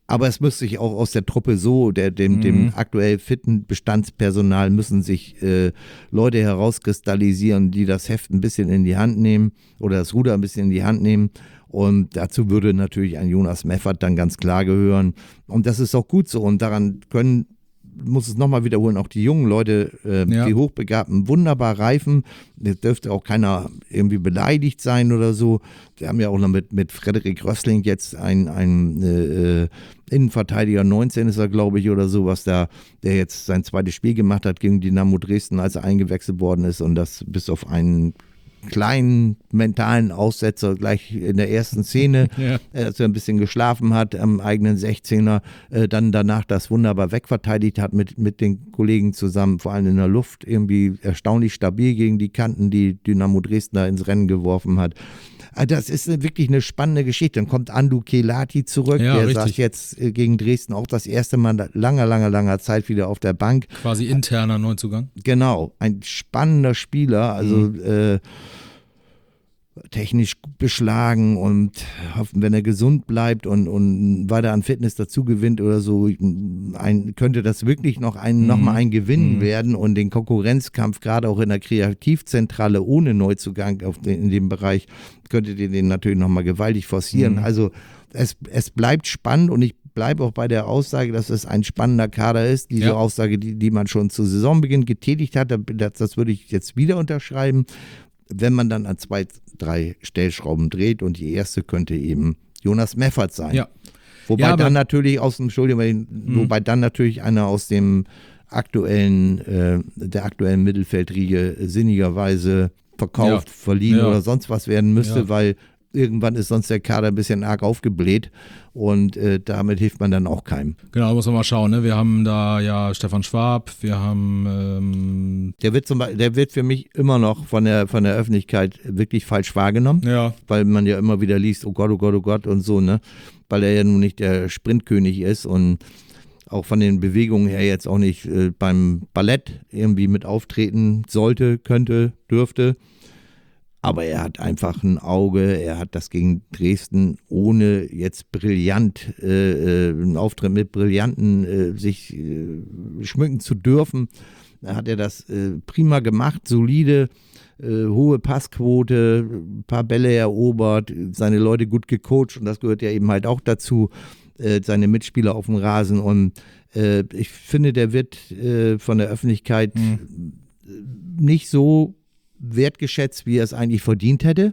Aber es müsste sich auch aus der Truppe so, der, dem, Mhm. dem aktuell fitten Bestandspersonal müssen sich äh, Leute herauskristallisieren, die das Heft ein bisschen in die Hand nehmen oder das Ruder ein bisschen in die Hand nehmen. Und dazu würde natürlich ein Jonas Meffert dann ganz klar gehören. Und das ist auch gut so. Und daran können, muss es nochmal wiederholen, auch die jungen Leute, äh, Ja. die Hochbegabten, wunderbar reifen. Es dürfte auch keiner irgendwie beleidigt sein oder so. Wir haben ja auch noch mit, mit Frederik Rössling jetzt einen, einen äh, Innenverteidiger, neunzehn ist er, glaube ich, oder so, was da, der jetzt sein zweites Spiel gemacht hat gegen Dynamo Dresden, als er eingewechselt worden ist und das bis auf einen kleinen mentalen Aussetzer gleich in der ersten Szene, Ja. äh, als er ein bisschen geschlafen hat am eigenen sechzehner, äh, dann danach das wunderbar wegverteidigt hat mit, mit den Kollegen zusammen, vor allem in der Luft, irgendwie erstaunlich stabil gegen die Kanten, die Dynamo Dresden da ins Rennen geworfen hat. Also das ist eine, wirklich eine spannende Geschichte. Dann kommt Andu Kelati zurück, Ja, der richtig. saß jetzt äh, gegen Dresden auch das erste Mal nach langer, langer, langer Zeit wieder auf der Bank. Quasi interner Neuzugang. Genau, ein spannender Spieler, also Mhm. äh, technisch beschlagen und hoffen, wenn er gesund bleibt und, und weiter an Fitness dazu gewinnt oder so, ein, könnte das wirklich noch ein, Mhm. noch mal ein Gewinn Mhm. werden und den Konkurrenzkampf gerade auch in der Kreativzentrale ohne Neuzugang auf den, in dem Bereich könnte den, den natürlich noch mal gewaltig forcieren. Mhm. Also es, es bleibt spannend und ich bleibe auch bei der Aussage, dass es ein spannender Kader ist. Diese Ja. Aussage, die, die man schon zu Saisonbeginn getätigt hat, das, das würde ich jetzt wieder unterschreiben. Wenn man dann an zwei, drei Stellschrauben dreht und die erste könnte eben Jonas Meffert sein. Ja. Wobei Ja, aber- dann natürlich aus dem, Entschuldigung, wobei dann natürlich einer aus dem aktuellen, äh, der aktuellen Mittelfeldriege sinnigerweise verkauft, Ja. verliehen Ja. oder sonst was werden müsste, Ja. weil irgendwann ist sonst der Kader ein bisschen arg aufgebläht und äh, damit hilft man dann auch keinem. Genau, muss man mal schauen. Ne? Wir haben da ja Stefan Schwab, wir haben ähm, Der wird, zum Beispiel, der wird für mich immer noch von der, von der Öffentlichkeit wirklich falsch wahrgenommen. ja, Weil man ja immer wieder liest, oh Gott, oh Gott, oh Gott und so, ne? Weil er ja nun nicht der Sprintkönig ist und auch von den Bewegungen her jetzt auch nicht äh, beim Ballett irgendwie mit auftreten sollte, könnte, dürfte. Aber er hat einfach ein Auge, er hat das gegen Dresden ohne jetzt brillant, äh, einen Auftritt mit Brillanten äh, sich äh, schmücken zu dürfen. Da hat er das äh, prima gemacht, solide, äh, hohe Passquote, ein paar Bälle erobert, seine Leute gut gecoacht und das gehört ja eben halt auch dazu, äh, seine Mitspieler auf dem Rasen und äh, ich finde, der wird äh, von der Öffentlichkeit Mhm. nicht so wertgeschätzt, wie er es eigentlich verdient hätte.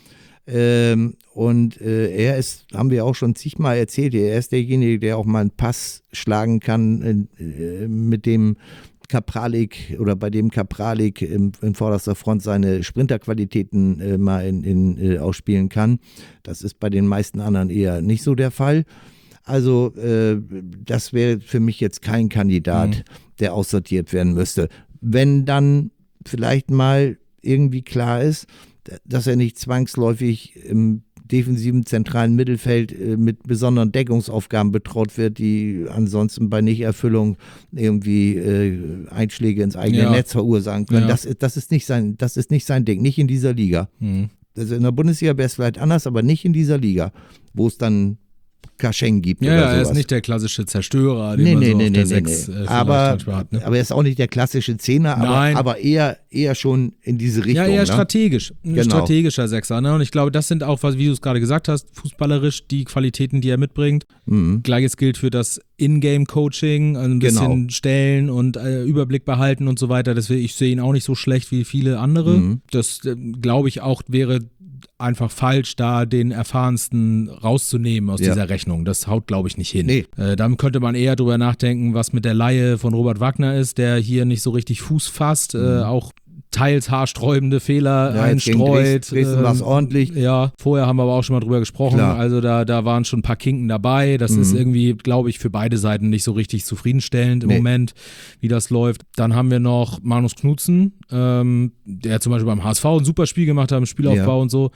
Ähm, und äh, er ist, haben wir auch schon zigmal erzählt, er ist derjenige, der auch mal einen Pass schlagen kann, äh, mit dem Kapralik oder bei dem Kapralik im, in vorderster Front seine Sprinterqualitäten äh, mal in, in, äh, ausspielen kann. Das ist bei den meisten anderen eher nicht so der Fall. Also äh, das wäre für mich jetzt kein Kandidat, Mhm. der aussortiert werden müsste. Wenn dann vielleicht mal irgendwie klar ist, dass er nicht zwangsläufig im defensiven zentralen Mittelfeld äh, mit besonderen Deckungsaufgaben betraut wird, die ansonsten bei Nichterfüllung irgendwie äh, Einschläge ins eigene Ja. Netz verursachen können. Ja. Das, das, ist nicht sein, das ist nicht sein Ding, nicht in dieser Liga. Mhm. Also in der Bundesliga wäre es vielleicht anders, aber nicht in dieser Liga, wo es dann Kascheng gibt Ja, oder ja, er sowas. ist nicht der klassische Zerstörer, den Nee, man nee, so nee, auf nee, der nee, sechs nee. äh, vielleicht aber, manchmal hat. Ne? aber er ist auch nicht der klassische Zehner, aber, Nein. aber eher, eher schon in diese Richtung. Ja, eher ne? strategisch. Ein Genau. strategischer Sechser. Ne? Und ich glaube, das sind auch, was, wie du es gerade gesagt hast, fußballerisch die Qualitäten, die er mitbringt. Mhm. Gleiches gilt für das In-Game-Coaching, ein bisschen Genau. stellen und äh, Überblick behalten und so weiter. Deswegen, ich sehe ihn auch nicht so schlecht wie viele andere. Mhm. Das, äh, glaube ich, auch wäre einfach falsch, da den Erfahrensten rauszunehmen aus Ja. dieser Rechnung. Das haut, glaube ich, nicht hin. Nee. Äh, dann könnte man eher drüber nachdenken, was mit der Leihe von Robert Wagner ist, der hier nicht so richtig Fuß fasst, äh, auch teils haarsträubende Fehler Mhm. Ja, jetzt gegen einstreut. Dresden, Dresden war es ähm, ordentlich. Ja, vorher haben wir aber auch schon mal drüber gesprochen. Klar. Also da, da waren schon ein paar Kinken dabei. Das Mhm. ist irgendwie, glaube ich, für beide Seiten nicht so richtig zufriedenstellend im Nee. Moment, wie das läuft. Dann haben wir noch Magnus Knudsen, ähm, der zum Beispiel beim H S V ein super Spiel gemacht hat, im Spielaufbau Ja. und so.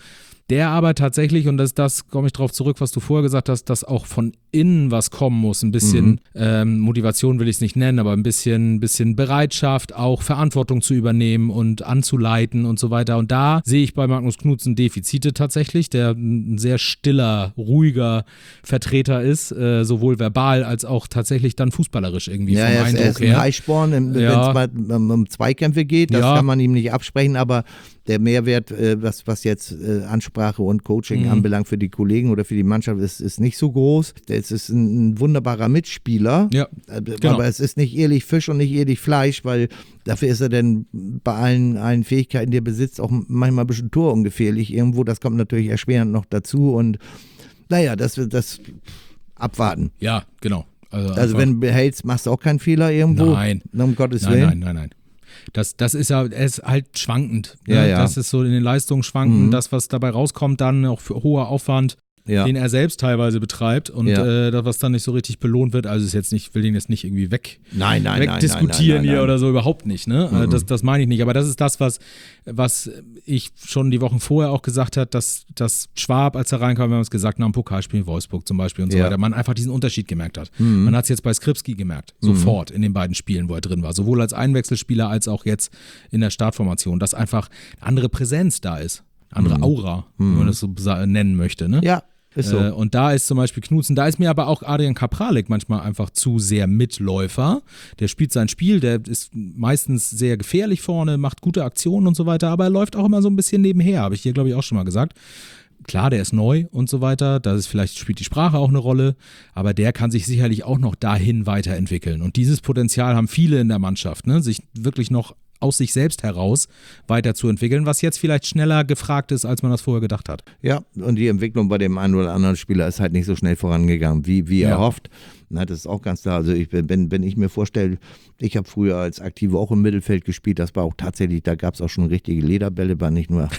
der aber tatsächlich, und das, das komme ich drauf zurück, was du vorher gesagt hast, dass auch von innen was kommen muss, ein bisschen mhm. ähm, Motivation will ich es nicht nennen, aber ein bisschen, bisschen Bereitschaft, auch Verantwortung zu übernehmen und anzuleiten und so weiter. Und da sehe ich bei Magnus Knudsen Defizite tatsächlich, der ein sehr stiller, ruhiger Vertreter ist, äh, sowohl verbal als auch tatsächlich dann fußballerisch irgendwie ja, vom er ist, Eindruck er ist ein her. Heißsporn, wenn ja. es mal um, um Zweikämpfe geht, das ja. kann man ihm nicht absprechen, aber der Mehrwert, äh, was, was jetzt äh, Ansprache und Coaching mhm. anbelangt für die Kollegen oder für die Mannschaft, ist, ist nicht so groß. Es ist ein, ein wunderbarer Mitspieler, ja, äh, genau. aber es ist nicht ehrlich Fisch und nicht ehrlich Fleisch, weil dafür ist er denn bei allen, allen Fähigkeiten, die er besitzt, auch manchmal ein bisschen torungefährlich irgendwo. Das kommt natürlich erschwerend noch dazu und naja, das wird das abwarten. Ja, genau. Also, also wenn du behältst, machst du auch keinen Fehler irgendwo? Nein. Um Gottes nein, Willen? Nein, nein, nein. Das, das ist ja, er ist halt schwankend. Ne? Ja, ja. Das ist so in den Leistungen schwanken, mhm. das, was dabei rauskommt, dann auch für hoher Aufwand, ja. den er selbst teilweise betreibt und ja. äh, das, was dann nicht so richtig belohnt wird. Also ist jetzt nicht, will den jetzt nicht irgendwie weg, nein, nein, wegdiskutieren nein, nein, nein, hier nein. oder so, überhaupt nicht. Ne? Mhm. Das, das meine ich nicht. Aber das ist das, was, was ich schon die Wochen vorher auch gesagt habe, dass, dass Schwab, als er reinkam, wir haben es gesagt, nach dem Pokalspiel in Wolfsburg zum Beispiel und so ja. weiter, man einfach diesen Unterschied gemerkt hat. Mhm. Man hat es jetzt bei Skripski gemerkt, sofort in den beiden Spielen, wo er drin war. Sowohl als Einwechselspieler als auch jetzt in der Startformation, dass einfach eine andere Präsenz da ist. Andere mhm. Aura, mhm. wenn man das so nennen möchte. Ne? Ja. Ist so. Äh, und da ist zum Beispiel Knudsen, da ist mir aber auch Adrian Kapralek manchmal einfach zu sehr Mitläufer. Der spielt sein Spiel, der ist meistens sehr gefährlich vorne, macht gute Aktionen und so weiter, aber er läuft auch immer so ein bisschen nebenher, habe ich hier, glaube ich, auch schon mal gesagt. Klar, der ist neu und so weiter, da ist vielleicht spielt die Sprache auch eine Rolle, aber der kann sich sicherlich auch noch dahin weiterentwickeln. Und dieses Potenzial haben viele in der Mannschaft, ne? Sich wirklich noch aus sich selbst heraus weiterzuentwickeln, was jetzt vielleicht schneller gefragt ist, als man das vorher gedacht hat. Ja, und die Entwicklung bei dem einen oder anderen Spieler ist halt nicht so schnell vorangegangen, wie, wie ja. erhofft. Na, das ist auch ganz klar. Also ich, wenn, wenn ich mir vorstelle, ich habe früher als Aktive auch im Mittelfeld gespielt, das war auch tatsächlich, da gab es auch schon richtige Lederbälle, war nicht nur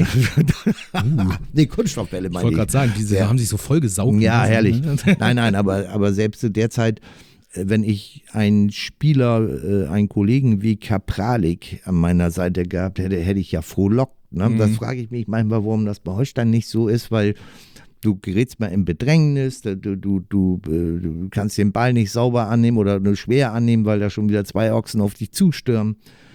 uh. nee, Kunststoffbälle meine ich. Ich wollte gerade sagen, diese ja. haben sich so voll gesaugt. Ja, herrlich. Nein, nein, aber, aber selbst zu der Zeit, wenn ich einen Spieler, äh, einen Kollegen wie Kapralek an meiner Seite gehabt hätte, hätte ich ja frohlockt. Ne? Mhm. Das frage ich mich manchmal, warum das bei Holstein nicht so ist, weil du gerätst mal in Bedrängnis, du, du, du, du kannst den Ball nicht sauber annehmen oder nur schwer annehmen, weil da schon wieder zwei Ochsen auf dich zustürmen.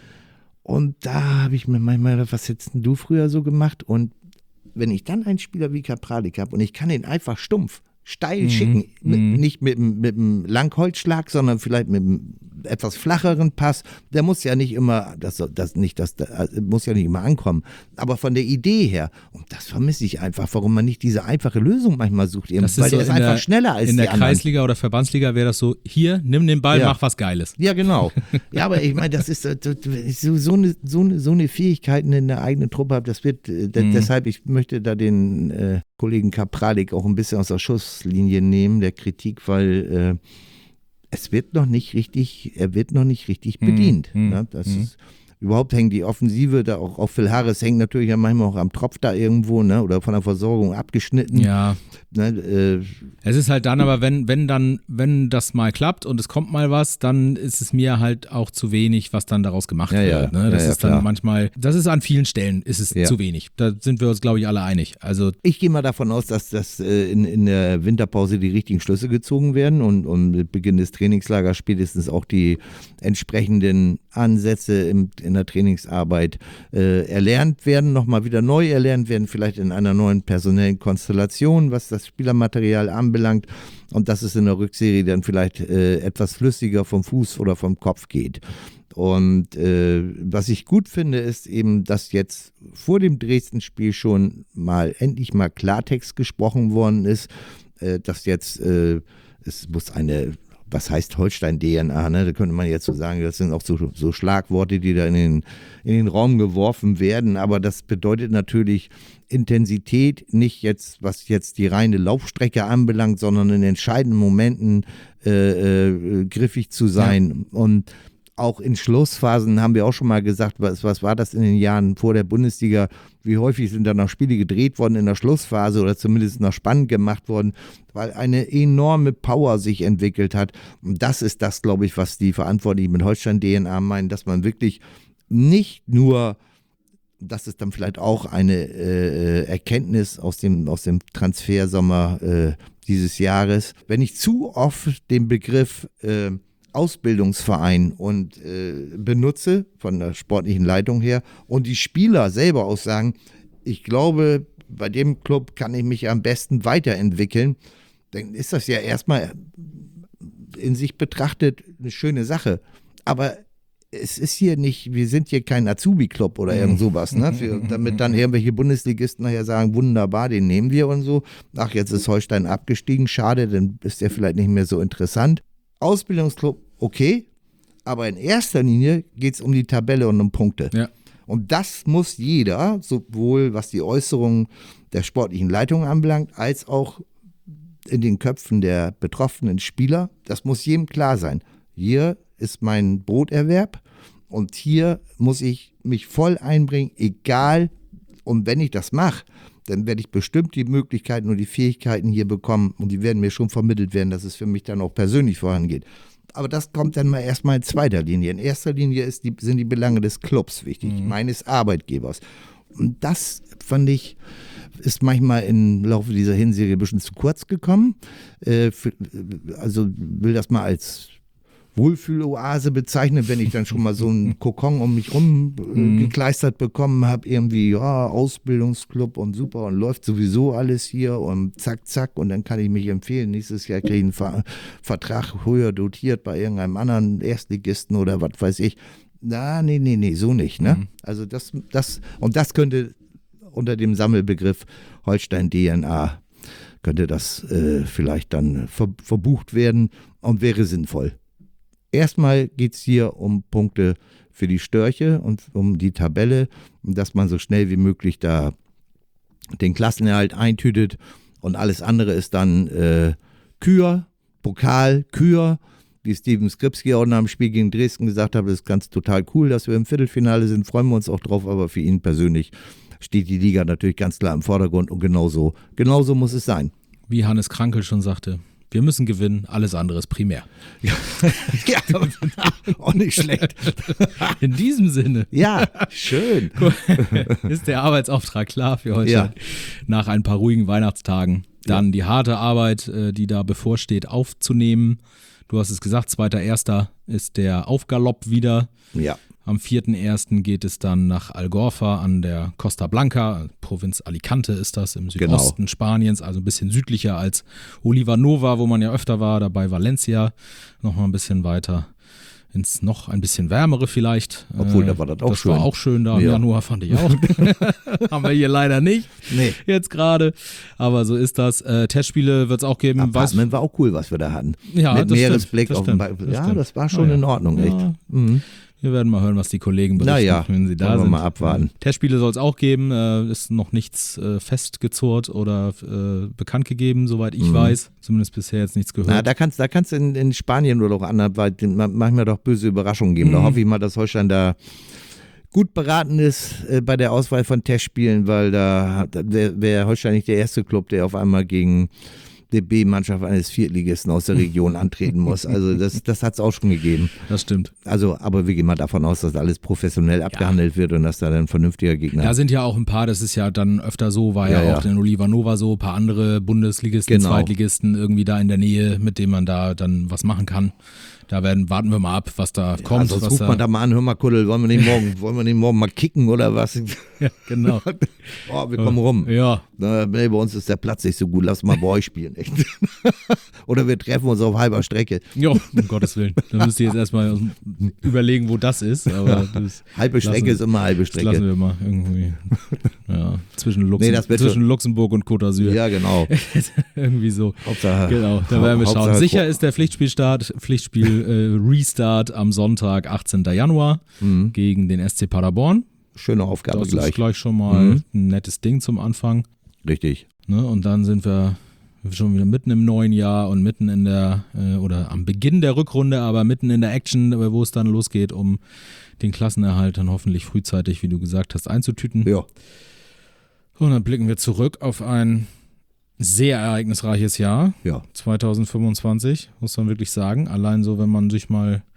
Und da habe ich mir manchmal gedacht, was hättest du früher so gemacht? Und wenn ich dann einen Spieler wie Kapralek habe und ich kann ihn einfach stumpf steil mhm. schicken, mit, mhm. nicht mit, mit einem Langholzschlag, sondern vielleicht mit einem etwas flacheren Pass, der muss ja nicht immer, das, das nicht, das, das muss ja nicht immer ankommen, aber von der Idee her, und das vermisse ich einfach, warum man nicht diese einfache Lösung manchmal sucht, eben, das weil ist so der ist einfach der, schneller als in die der anderen. Kreisliga oder Verbandsliga wäre das so, hier, nimm den Ball, ja. mach was Geiles. Ja, genau. Ja, aber ich meine, das ist so, so, eine, so, eine, so eine Fähigkeiten in der eigenen Truppe, das wird, mhm. deshalb, ich möchte da den äh, Kollegen Kapralek auch ein bisschen aus der Schusslinie nehmen, der Kritik, weil äh, es wird noch nicht richtig, er wird noch nicht richtig bedient. Mhm. Ne? Das mhm. ist, überhaupt hängt die Offensive, da auch, auch Phil Harris hängt natürlich ja manchmal auch am Tropf da irgendwo, ne? Oder von der Versorgung abgeschnitten. Ja. Ne? Äh, es ist halt dann aber, wenn, wenn dann, wenn das mal klappt und es kommt mal was, dann ist es mir halt auch zu wenig, was dann daraus gemacht ja, wird. ja. Ne? Das ja, ja, ist dann klar. manchmal, das ist an vielen Stellen, ist es ja. zu wenig. Da sind wir uns, glaube ich, alle einig. Also ich gehe mal davon aus, dass das äh, in, in der Winterpause die richtigen Schlüsse gezogen werden und, und mit Beginn des Trainingslagers spätestens auch die entsprechenden Ansätze im, in der Trainingsarbeit äh, erlernt werden, nochmal wieder neu erlernt werden, vielleicht in einer neuen personellen Konstellation, was das Spielermaterial anbelangt, und dass es in der Rückserie dann vielleicht äh, etwas flüssiger vom Fuß oder vom Kopf geht. Und äh, was ich gut finde, ist eben, dass jetzt vor dem Dresden-Spiel schon mal endlich mal Klartext gesprochen worden ist, äh, dass jetzt äh, es muss eine, was heißt Holstein-D N A, ne? Da könnte man jetzt so sagen, das sind auch so, so Schlagworte, die da in den, in den Raum geworfen werden, aber das bedeutet natürlich Intensität, nicht jetzt, was jetzt die reine Laufstrecke anbelangt, sondern in entscheidenden Momenten äh, äh, griffig zu sein. Ja. Und auch in Schlussphasen haben wir auch schon mal gesagt, was, was war das in den Jahren vor der Bundesliga, wie häufig sind da noch Spiele gedreht worden in der Schlussphase oder zumindest noch spannend gemacht worden, weil eine enorme Power sich entwickelt hat. Und das ist das, glaube ich, was die Verantwortlichen mit Holstein-D N A meinen, dass man wirklich nicht nur das ist dann vielleicht auch eine äh, Erkenntnis aus dem, aus dem Transfersommer äh, dieses Jahres. Wenn ich zu oft den Begriff äh, Ausbildungsverein und äh, benutze, von der sportlichen Leitung her, und die Spieler selber auch sagen, ich glaube, bei dem Club kann ich mich am besten weiterentwickeln, dann ist das ja erstmal in sich betrachtet eine schöne Sache. Aber es ist hier nicht, wir sind hier kein Azubi-Club oder irgend sowas, ne? Für, damit dann irgendwelche Bundesligisten nachher sagen, wunderbar, den nehmen wir und so. Ach, jetzt ist Holstein abgestiegen, schade, dann ist der vielleicht nicht mehr so interessant. Ausbildungsclub, okay, aber in erster Linie geht es um die Tabelle und um Punkte. Ja. Und das muss jeder, sowohl was die Äußerungen der sportlichen Leitung anbelangt, als auch in den Köpfen der betroffenen Spieler, das muss jedem klar sein. Hier ist mein Broterwerb und hier muss ich mich voll einbringen, egal, und wenn ich das mache, dann werde ich bestimmt die Möglichkeiten und die Fähigkeiten hier bekommen und die werden mir schon vermittelt werden, dass es für mich dann auch persönlich vorangeht. Aber das kommt dann mal erstmal in zweiter Linie. In erster Linie ist die, sind die Belange des Clubs wichtig, mhm. meines Arbeitgebers. Und das, fand ich, ist manchmal im Laufe dieser Hinserie ein bisschen zu kurz gekommen. Äh, für, also will das mal als Wohlfühloase bezeichnen, wenn ich dann schon mal so einen Kokon um mich rum äh, gekleistert bekommen habe, irgendwie, ja, Ausbildungsclub und super und läuft sowieso alles hier und zack, zack und dann kann ich mich empfehlen, nächstes Jahr kriege ich einen Ver- Vertrag höher dotiert bei irgendeinem anderen Erstligisten oder was weiß ich. Na, nee, nee, nee, so nicht, ne? Mhm. Also das, das, und das könnte unter dem Sammelbegriff Holstein D N A, könnte das äh, vielleicht dann ver- verbucht werden und wäre sinnvoll. Erstmal geht es hier um Punkte für die Störche und um die Tabelle, dass man so schnell wie möglich da den Klassenerhalt eintütet und alles andere ist dann äh, Kür, Pokal, Kür, wie Steven Skripski auch nach dem Spiel gegen Dresden gesagt hat, das ist ganz total cool, dass wir im Viertelfinale sind, freuen wir uns auch drauf, aber für ihn persönlich steht die Liga natürlich ganz klar im Vordergrund und genauso, genauso muss es sein. Wie Hannes Krankel schon sagte, wir müssen gewinnen, alles andere ist primär. Ja, ja auch nicht schlecht. In diesem Sinne. Ja, schön. Ist der Arbeitsauftrag klar für heute? Ja. Nach ein paar ruhigen Weihnachtstagen. Dann ja. die harte Arbeit, die da bevorsteht, aufzunehmen. Du hast es gesagt, zweiter Erster ist der Aufgalopp wieder. Ja. Am vierten ersten geht es dann nach Algorfa an der Costa Blanca, Provinz Alicante ist das, im Südosten genau. Spaniens, also ein bisschen südlicher als Olivanova, wo man ja öfter war, dabei Valencia, nochmal ein bisschen weiter ins noch ein bisschen wärmere vielleicht. Obwohl, da war das auch das schön. Das war auch schön da, im ja. Januar fand ich auch. Haben wir hier leider nicht, nee. jetzt gerade, aber so ist das. Äh, Testspiele wird es auch geben. Apartment war auch cool, was wir da hatten. Ja, mit das Meeresblick stimmt, auf das den stimmt, Ja, das das war schon ja. in Ordnung, echt. Ja. Mhm. Wir werden mal hören, was die Kollegen berichten, naja, wenn sie da wollen wir sind. mal abwarten. Testspiele soll es auch geben, äh, ist noch nichts äh, festgezurrt oder äh, bekannt gegeben, soweit ich mhm. weiß. Zumindest bisher jetzt nichts gehört. Na, da kannst da kannst in, in Spanien oder auch anderweit manchmal doch böse Überraschungen geben. Mhm. Da hoffe ich mal, dass Holstein da gut beraten ist äh, bei der Auswahl von Testspielen, weil da, da wäre wär Holstein nicht der erste Club, der auf einmal gegen die B-Mannschaft eines Viertligisten aus der Region antreten muss. Also das, das hat es auch schon gegeben. Das stimmt. Also, aber wir gehen mal davon aus, dass alles professionell ja. abgehandelt wird und dass da dann ein vernünftiger Gegner Da sind ja auch ein paar, das ist ja dann öfter so, war ja, ja auch ja. in Olivanova so, ein paar andere Bundesligisten, genau. Zweitligisten irgendwie da in der Nähe, mit denen man da dann was machen kann. Da werden, warten wir mal ab, was da kommt. Ja, sonst was ruft da man da mal an, hör mal Kuddel, wollen wir nicht morgen, wollen wir nicht morgen mal kicken oder was? Ja, genau. Oh, wir kommen rum. Ja. Na, bei uns ist der Platz nicht so gut, lass mal bei euch spielen. Echt. Oder wir treffen uns auf halber Strecke. Ja, um Gottes Willen. Da müsst ihr jetzt erstmal überlegen, wo das ist. Aber das halbe Strecke lassen, ist immer halbe Strecke. Das lassen wir mal irgendwie. Ja, zwischen, Luxem- nee, zwischen Luxemburg und Côte d'Azur. Ja, genau. Irgendwie so. Hauptsache. Genau, da werden wir schauen. Sicher ist der Pflichtspielstart, Pflichtspiel äh, Restart am Sonntag, achtzehnten Januar mhm. gegen den S C Paderborn. Schöne Aufgabe das gleich. Das ist gleich schon mal mhm. ein nettes Ding zum Anfang. Richtig. Ne, und dann sind wir schon wieder mitten im neuen Jahr und mitten in der, äh, oder am Beginn der Rückrunde, aber mitten in der Action, wo es dann losgeht, um den Klassenerhalt dann hoffentlich frühzeitig, wie du gesagt hast, einzutüten. Ja. Und dann blicken wir zurück auf ein sehr ereignisreiches Jahr. Ja. zwanzig fünfundzwanzig, muss man wirklich sagen. Allein so, wenn man sich mal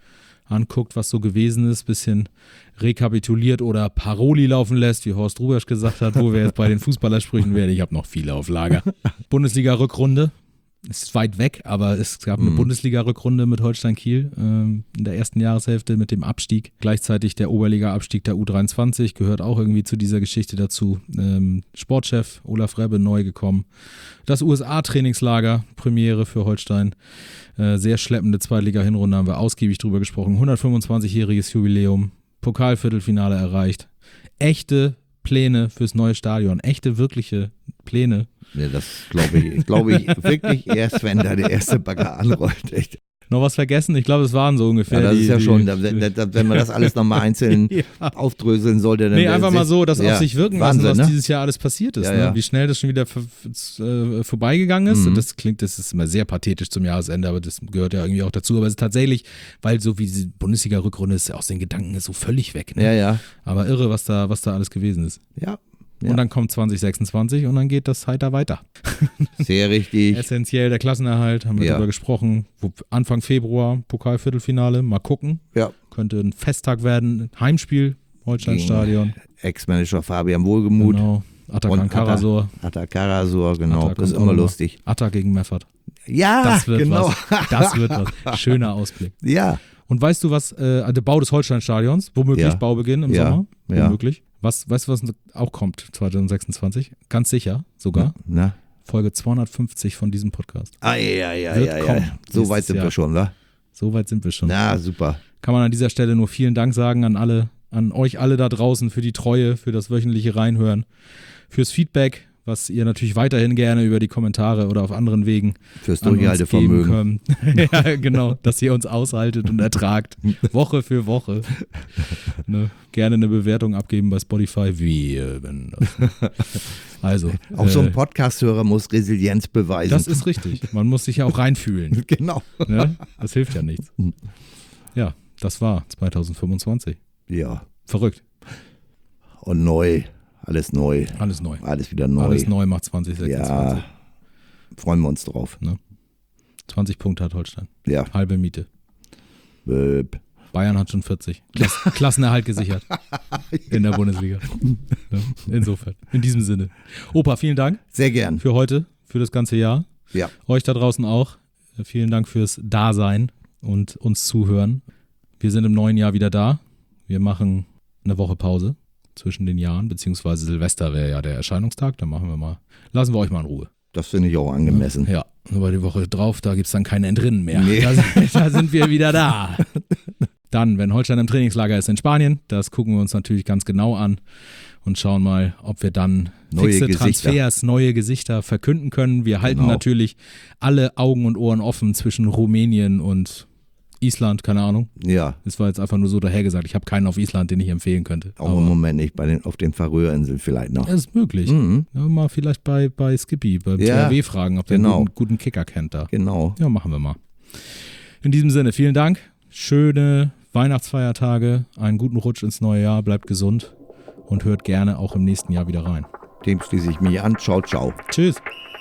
anguckt, was so gewesen ist, bisschen rekapituliert oder Paroli laufen lässt, wie Horst Rubesch gesagt hat, wo wir jetzt bei den Fußballersprüchen werden. Ich habe noch viele auf Lager. Bundesliga-Rückrunde. Ist weit weg, aber es gab eine mm. Bundesliga-Rückrunde mit Holstein Kiel ähm, in der ersten Jahreshälfte mit dem Abstieg. Gleichzeitig der Oberliga-Abstieg der U dreiundzwanzig gehört auch irgendwie zu dieser Geschichte dazu. Ähm, Sportchef Olaf Rebbe neu gekommen. Das U S A-Trainingslager, Premiere für Holstein. Äh, sehr schleppende Zweitliga-Hinrunde, haben wir ausgiebig drüber gesprochen. hundertfünfundzwanzigjähriges Jubiläum, Pokalviertelfinale erreicht. Echte Pläne fürs neue Stadion, echte, wirkliche Pläne. Ja, das glaube ich, glaube ich wirklich erst, wenn da der erste Bagger anrollt. Echt. Noch was vergessen? Ich glaube, es waren so ungefähr. Ja, das die, ist ja die, schon, da, da, da, wenn man das alles nochmal einzeln ja. aufdröseln sollte. Dann nee, einfach mal so, das ja. auf sich wirken Wahnsinn, lassen, was ne? dieses Jahr alles passiert ist. Ja, ne? ja. Wie schnell das schon wieder ver, äh, vorbeigegangen ist. Mhm. Das klingt, das ist immer sehr pathetisch zum Jahresende, aber das gehört ja irgendwie auch dazu. Aber es ist tatsächlich, weil so wie diese Bundesliga-Rückrunde ist, aus den Gedanken ist so völlig weg. Ne? Ja, ja. Aber irre, was da, was da alles gewesen ist. Ja. Ja. Und dann kommt zwanzig sechsundzwanzig und dann geht das heiter weiter. Sehr richtig. Essentiell der Klassenerhalt, haben wir ja. darüber gesprochen. Anfang Februar, Pokalviertelfinale, mal gucken. Ja. Könnte ein Festtag werden, Heimspiel, Holsteinstadion. Ex-Manager Fabian Wohlgemuth. Genau. Atakan Karasor. Atta Karasor, genau. Atta das ist immer lustig. Atta gegen Meffert. Ja, das wird genau. Was. Das wird was. Schöner Ausblick. Ja. Und weißt du was, äh, der Bau des Holsteinstadions, womöglich ja. Baubeginn im ja. Sommer, womöglich. Ja. Was, weißt du, was auch kommt zwanzig sechsundzwanzig? Ganz sicher, sogar. Na? Folge zweihundertfünfzig von diesem Podcast. Ah, ja, ja, ja, ja. So weit sind Jahr. wir schon, wa? So weit sind wir schon. Na, super. Kann man an dieser Stelle nur vielen Dank sagen an alle, an euch alle da draußen für die Treue, für das wöchentliche Reinhören, fürs Feedback, was ihr natürlich weiterhin gerne über die Kommentare oder auf anderen Wegen fürs Durchhaltevermögen. Ja, genau, dass ihr uns aushaltet und ertragt, Woche für Woche. Ne, gerne eine Bewertung abgeben bei Spotify. Wir, wenn das. Also. Auch äh, so ein Podcast-Hörer muss Resilienz beweisen. Das ist richtig. Man muss sich ja auch reinfühlen. Genau. Ne? Das hilft ja nichts. Ja, das war zwanzig fünfundzwanzig. Ja. Verrückt. Und neu. Alles neu. Alles neu. Alles wieder neu. Alles neu macht zwanzig sechsundzwanzig. Ja, freuen wir uns drauf. Ne? zwanzig Punkte hat Holstein. Ja. Halbe Miete. Böp. Bayern hat schon vierzig. Klass Klassenerhalt gesichert. In der Bundesliga. Ne? Insofern. In diesem Sinne. Opa, vielen Dank. Sehr gern. Für heute, für das ganze Jahr. Ja. Euch da draußen auch. Vielen Dank fürs Dasein und uns zuhören. Wir sind im neuen Jahr wieder da. Wir machen eine Woche Pause zwischen den Jahren, beziehungsweise Silvester wäre ja der Erscheinungstag, dann machen wir mal, lassen wir euch mal in Ruhe. Das finde ich auch angemessen. Ja, aber die Woche drauf, da gibt es dann kein Entrinnen mehr. Nee. Da, da sind wir wieder da. Dann, wenn Holstein im Trainingslager ist in Spanien, das gucken wir uns natürlich ganz genau an und schauen mal, ob wir dann neue fixe Gesichter. Transfers, neue Gesichter verkünden können. Wir halten Genau. natürlich alle Augen und Ohren offen zwischen Rumänien und Island, keine Ahnung. Ja. Das war jetzt einfach nur so dahergesagt. Ich habe keinen auf Island, den ich empfehlen könnte. Auch im Moment nicht, bei den, auf den Färöerinseln vielleicht noch. Das ist möglich. Mhm. Ja, mal vielleicht bei, bei Skippy, bei Ja, T H W fragen, ob der genau. einen guten, guten Kicker kennt da. Genau. Ja, machen wir mal. In diesem Sinne, vielen Dank. Schöne Weihnachtsfeiertage, einen guten Rutsch ins neue Jahr, bleibt gesund und hört gerne auch im nächsten Jahr wieder rein. Dem schließe ich mich an. Ciao, ciao. Tschüss.